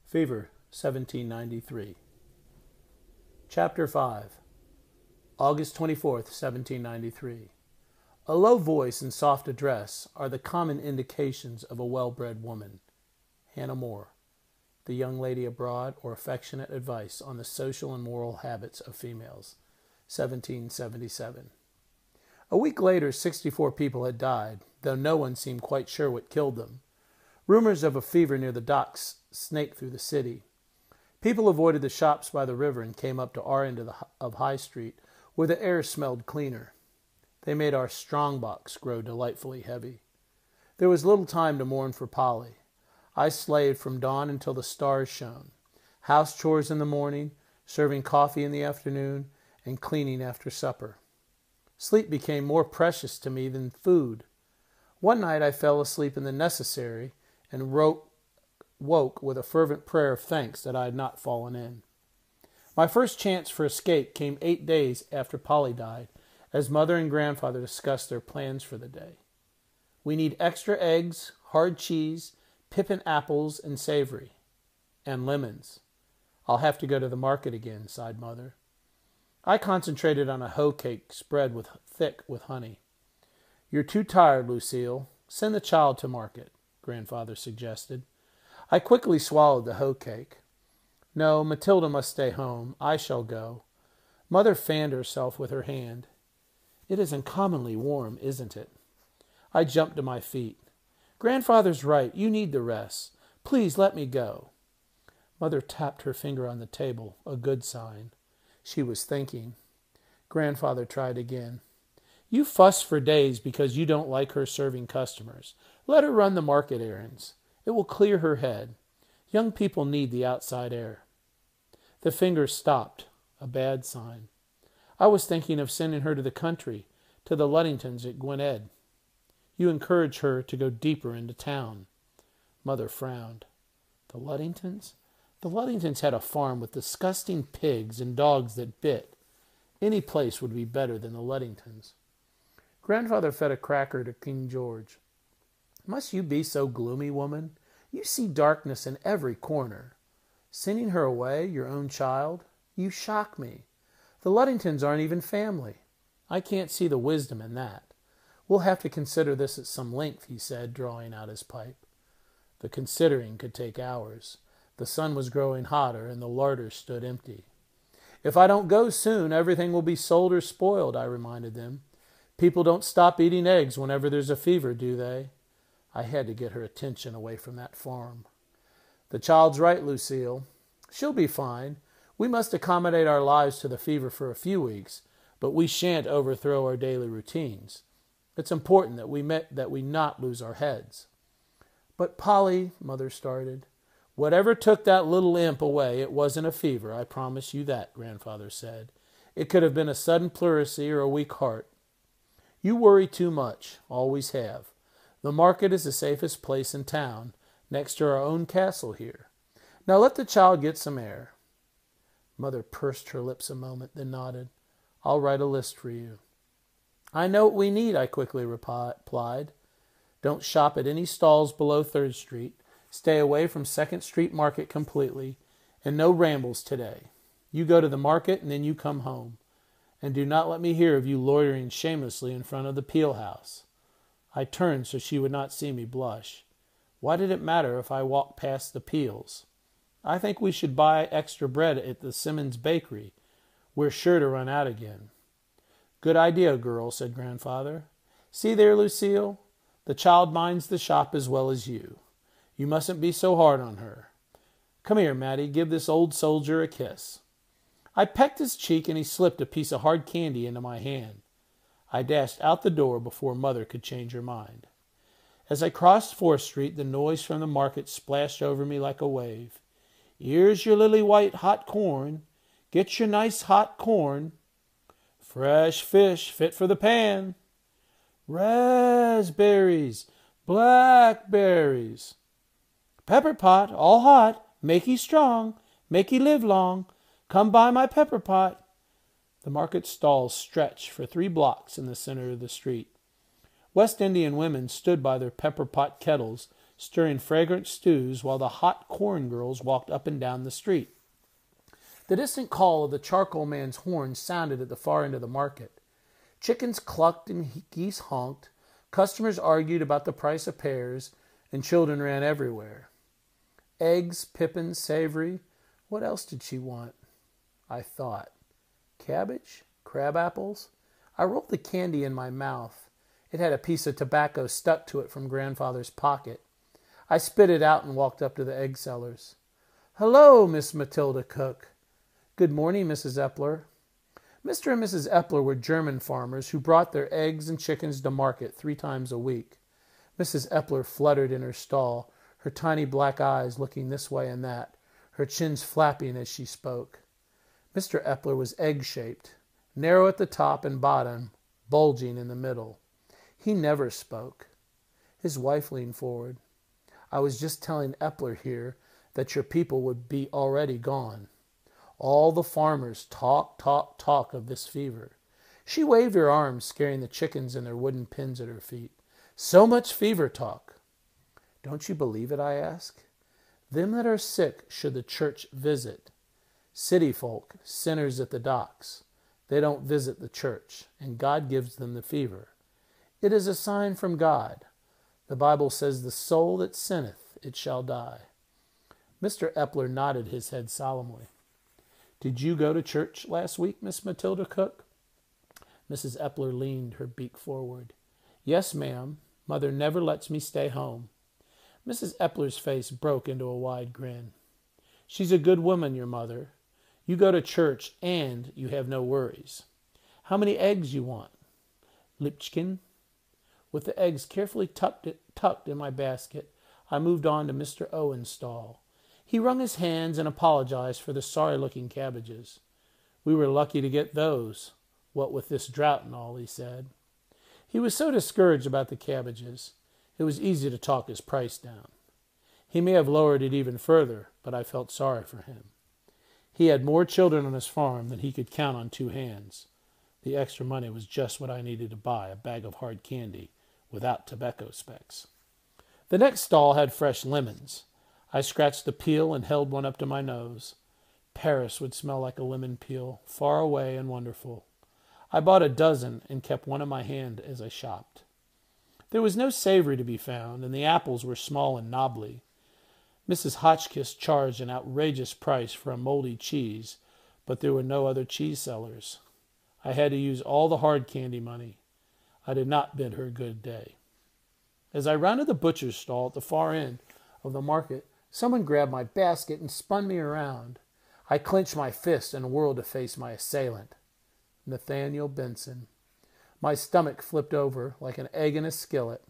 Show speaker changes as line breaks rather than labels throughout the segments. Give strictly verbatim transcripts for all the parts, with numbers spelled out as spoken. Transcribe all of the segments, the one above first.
Fever, seventeen ninety-three. Chapter five. August twenty-fourth, seventeen ninety-three. A low voice and soft address are the common indications of a well-bred woman. Hannah More, The Young Lady Abroad, or Affectionate Advice on the Social and Moral Habits of Females, seventeen seventy-seven. A week later, sixty-four people had died, though no one seemed quite sure what killed them. Rumors of a fever near the docks snaked through the city. People avoided the shops by the river and came up to our end of, the, of High Street, where the air smelled cleaner. They made our strong box grow delightfully heavy. There was little time to mourn for Polly. I slaved from dawn until the stars shone. House chores in the morning, serving coffee in the afternoon, and cleaning after supper. Sleep became more precious to me than food. One night I fell asleep in the necessary and wrote, woke with a fervent prayer of thanks that I had not fallen in. My first chance for escape came eight days after Polly died, as Mother and Grandfather discussed their plans for the day. We need extra eggs, hard cheese, pippin apples, and savory. And lemons. I'll have to go to the market again, sighed Mother. I concentrated on a hoe cake spread with thick with honey. You're too tired, Lucille. Send the child to market, Grandfather suggested. I quickly swallowed the hoe cake. No, Matilda must stay home. I shall go. Mother fanned herself with her hand. It is uncommonly warm, isn't it? I jumped to my feet. Grandfather's right. You need the rest. Please let me go. Mother tapped her finger on the table, a good sign. She was thinking. Grandfather tried again. You fuss for days because you don't like her serving customers. Let her run the market errands. It will clear her head. Young people need the outside air. The finger stopped, a bad sign. I was thinking of sending her to the country, to the Luddingtons at Gwynedd. You encourage her to go deeper into town. Mother frowned. The Luddingtons? The Luddingtons had a farm with disgusting pigs and dogs that bit. Any place would be better than the Luddingtons. Grandfather fed a cracker to King George. Must you be so gloomy, woman? You see darkness in every corner. Sending her away, your own child? You shock me. The Luddingtons aren't even family. I can't see the wisdom in that. We'll have to consider this at some length, he said, drawing out his pipe. The considering could take hours. The sun was growing hotter, and the larder stood empty. If I don't go soon, everything will be sold or spoiled, I reminded them. People don't stop eating eggs whenever there's a fever, do they? I had to get her attention away from that farm. The child's right, Lucille. She'll be fine. We must accommodate our lives to the fever for a few weeks, but we shan't overthrow our daily routines. It's important that we met, that we not lose our heads. But Polly, Mother started. Whatever took that little imp away, it wasn't a fever, I promise you that, Grandfather said. It could have been a sudden pleurisy or a weak heart. You worry too much, always have. The market is the safest place in town, next to our own castle here. Now let the child get some air. Mother pursed her lips a moment, then nodded. I'll write a list for you. I know what we need, I quickly replied. Don't shop at any stalls below Third Street. Stay away from Second Street Market completely, and no rambles today. You go to the market, and then you come home. And do not let me hear of you loitering shamelessly in front of the Peel House. I turned so she would not see me blush. Why did it matter if I walked past the Peels? I think we should buy extra bread at the Simmons Bakery. We're sure to run out again. Good idea, girl, said Grandfather. See there, Lucille? The child minds the shop as well as you. You mustn't be so hard on her. Come here, Mattie, give this old soldier a kiss. I pecked his cheek, and he slipped a piece of hard candy into my hand. I dashed out the door before Mother could change her mind. As I crossed Fourth Street, the noise from the market splashed over me like a wave. Here's your lily white hot corn. Get your nice hot corn. Fresh fish fit for the pan. Raspberries, blackberries. Pepper pot, all hot, make ye strong, make ye live long. Come buy my pepper pot. The market stalls stretched for three blocks in the center of the street. West Indian women stood by their pepper pot kettles, stirring fragrant stews while the hot corn girls walked up and down the street. The distant call of the charcoal man's horn sounded at the far end of the market. Chickens clucked and geese honked, customers argued about the price of pears, and children ran everywhere. Eggs, pippins, savory. What else did she want? I thought. Cabbage? Crab apples? I rolled the candy in my mouth. It had a piece of tobacco stuck to it from Grandfather's pocket. I spit it out and walked up to the egg sellers. Hello, Miss Matilda Cook. Good morning, Missus Epler. Mister and Missus Epler were German farmers who brought their eggs and chickens to market three times a week. Missus Epler fluttered in her stall, her tiny black eyes looking this way and that, her chins flapping as she spoke. Mister Epler was egg-shaped, narrow at the top and bottom, bulging in the middle. He never spoke. His wife leaned forward. I was just telling Epler here that your people would be already gone. All the farmers talk, talk, talk of this fever. She waved her arms, scaring the chickens and their wooden pins at her feet. So much fever talk. Don't you believe it, I ask? Them that are sick should the church visit. City folk, sinners at the docks. They don't visit the church, and God gives them the fever. It is a sign from God. The Bible says, the soul that sinneth, it shall die. Mister Epler nodded his head solemnly. Did you go to church last week, Miss Matilda Cook? Missus Epler leaned her beak forward. Yes, ma'am. Mother never lets me stay home. Missus Epler's face broke into a wide grin. She's a good woman, your mother. You go to church and you have no worries. How many eggs you want? Lipchkin? With the eggs carefully tucked, tucked in my basket, I moved on to Mister Owen's stall. He wrung his hands and apologized for the sorry-looking cabbages. We were lucky to get those, what with this drought and all, he said. He was so discouraged about the cabbages, it was easy to talk his price down. He may have lowered it even further, but I felt sorry for him. He had more children on his farm than he could count on two hands. The extra money was just what I needed to buy a bag of hard candy without tobacco specks. The next stall had fresh lemons. I scratched the peel and held one up to my nose. Paris would smell like a lemon peel, far away and wonderful. I bought a dozen and kept one in my hand as I shopped. There was no savory to be found, and the apples were small and knobbly. Missus Hotchkiss charged an outrageous price for a moldy cheese, but there were no other cheese sellers. I had to use all the hard candy money. I did not bid her good day. As I rounded the butcher's stall at the far end of the market, someone grabbed my basket and spun me around. I clenched my fist and whirled to face my assailant, Nathaniel Benson. My stomach flipped over like an egg in a skillet.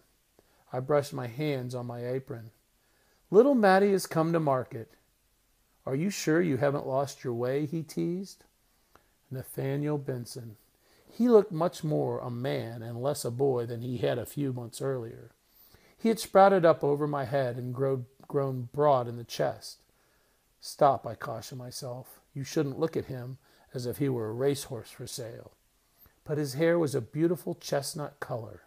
I brushed my hands on my apron. Little Mattie has come to market. Are you sure you haven't lost your way? He teased. Nathaniel Benson. He looked much more a man and less a boy than he had a few months earlier. He had sprouted up over my head and grown, grown broad in the chest. Stop, I cautioned myself. You shouldn't look at him as if he were a racehorse for sale. But his hair was a beautiful chestnut color.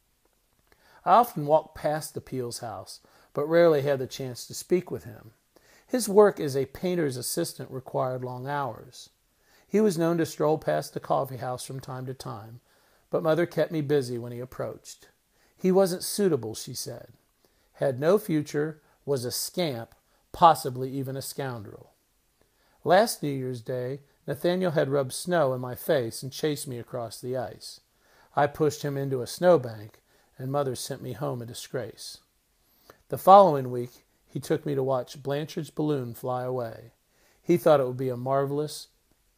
I often walked past the Peel's house, but rarely had the chance to speak with him. His work as a painter's assistant required long hours. He was known to stroll past the coffee house from time to time, but Mother kept me busy when he approached. He wasn't suitable, she said. Had no future, was a scamp, possibly even a scoundrel. Last New Year's Day, Nathaniel had rubbed snow in my face and chased me across the ice. I pushed him into a snowbank, and Mother sent me home in disgrace. The following week, he took me to watch Blanchard's balloon fly away. He thought it would be a marvelous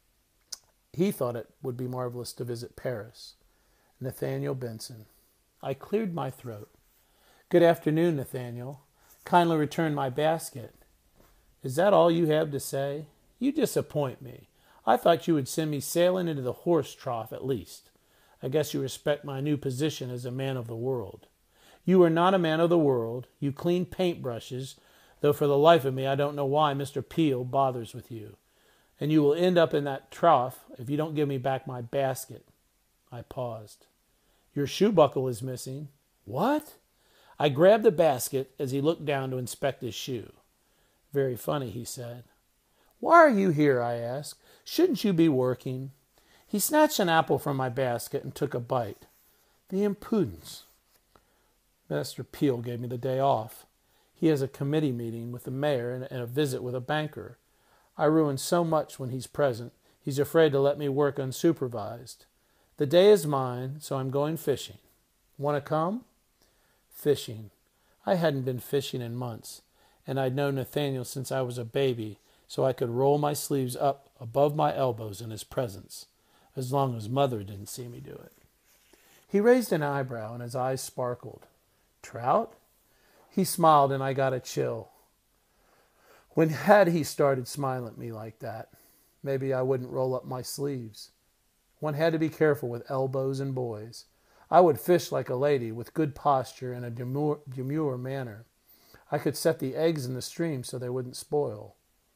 He thought it would be marvelous to visit Paris. Nathaniel Benson. I cleared my throat. Good afternoon, Nathaniel. Kindly return my basket. Is that all you have to say? You disappoint me. I thought you would send me sailing into the horse trough at least. I guess you respect my new position as a man of the world. You are not a man of the world. You clean paintbrushes, though for the life of me I don't know why Mister Peel bothers with you. And you will end up in that trough if you don't give me back my basket. I paused. Your shoe buckle is missing. What? I grabbed the basket as he looked down to inspect his shoe. Very funny, he said. Why are you here? I asked. Shouldn't you be working? He snatched an apple from my basket and took a bite. The impudence. Master Peel gave me the day off. He has a committee meeting with the mayor and a visit with a banker. I ruin so much when he's present. He's afraid to let me work unsupervised. The day is mine, so I'm going fishing. Want to come? Fishing. I hadn't been fishing in months, and I'd known Nathaniel since I was a baby, so I could roll my sleeves up above my elbows in his presence, as long as Mother didn't see me do it. He raised an eyebrow, and his eyes sparkled. Trout? He smiled, and I got a chill. When had he started smiling at me like that? Maybe I wouldn't roll up my sleeves. One had to be careful with elbows and boys. I would fish like a lady, with good posture and a demure, demure manner. I could set the eggs in the stream so they wouldn't spoil.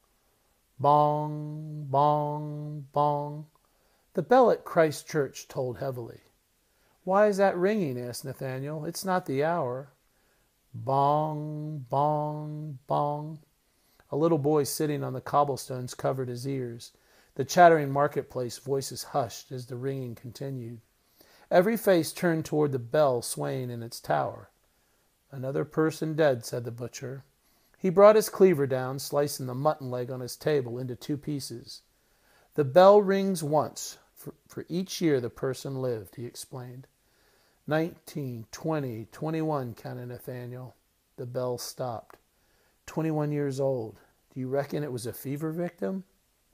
Bong, bong, bong. The bell at Christ Church tolled heavily. Why is that ringing? Asked Nathaniel. It's not the hour. Bong, bong, bong. A little boy sitting on the cobblestones covered his ears. The chattering marketplace voices hushed as the ringing continued. Every face turned toward the bell swaying in its tower. Another person dead, said the butcher. He brought his cleaver down, slicing the mutton leg on his table into two pieces. The bell rings once for, for each year the person lived, he explained. Nineteen, twenty, twenty-one, counted Nathaniel. The bell stopped. Twenty-one years old. Do you reckon it was a fever victim?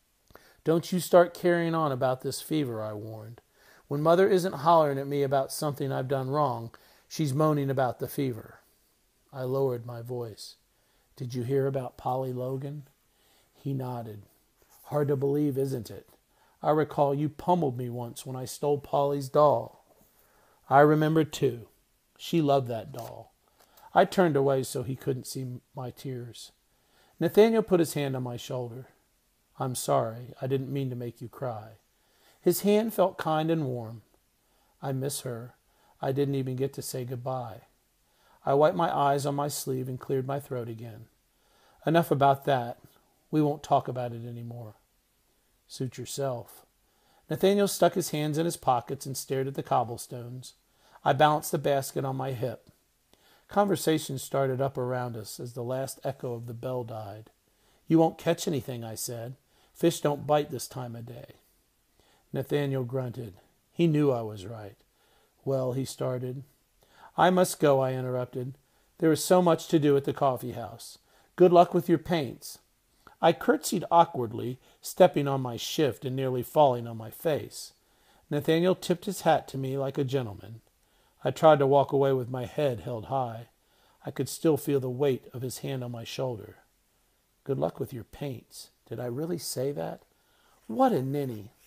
Don't you start carrying on about this fever, I warned. When Mother isn't hollering at me about something I've done wrong, she's moaning about the fever. I lowered my voice. Did you hear about Polly Logan? He nodded. Hard to believe, isn't it? I recall you pummeled me once when I stole Polly's doll. I remember, too. She loved that doll. I turned away so he couldn't see my tears. Nathaniel put his hand on my shoulder. I'm sorry. I didn't mean to make you cry. His hand felt kind and warm. I miss her. I didn't even get to say goodbye. I wiped my eyes on my sleeve and cleared my throat again. Enough about that. We won't talk about it anymore. Suit yourself. Nathaniel stuck his hands in his pockets and stared at the cobblestones. I balanced the basket on my hip. Conversation started up around us as the last echo of the bell died. You won't catch anything, I said. Fish don't bite this time of day. Nathaniel grunted. He knew I was right. Well, he started. I must go, I interrupted. There is so much to do at the coffee house. Good luck with your paints. I curtsied awkwardly, stepping on my shift and nearly falling on my face. Nathaniel tipped his hat to me like a gentleman. I tried to walk away with my head held high. I could still feel the weight of his hand on my shoulder. Good luck with your paints. Did I really say that? What a ninny.